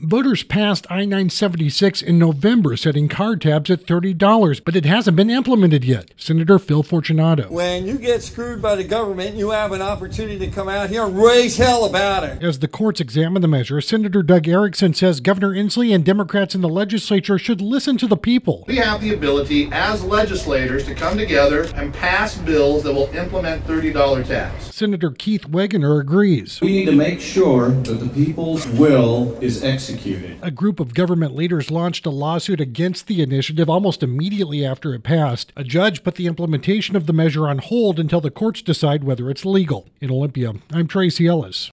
Voters passed I-976 in November, setting car tabs at $30, but it hasn't been implemented yet. Senator Phil Fortunato. When you get screwed by the government, you have an opportunity to come out here and raise hell about it. As the courts examine the measure, Senator Doug Erickson says Governor Inslee and Democrats in the legislature should listen to the people. We have the ability as legislators to come together and pass bills that will implement $30 tabs. Senator Keith Wegener agrees. We need to make sure that the people's will is executed. A group of government leaders launched a lawsuit against the initiative almost immediately after it passed. A judge put the implementation of the measure on hold until the courts decide whether it's legal. In Olympia, I'm Tracy Ellis.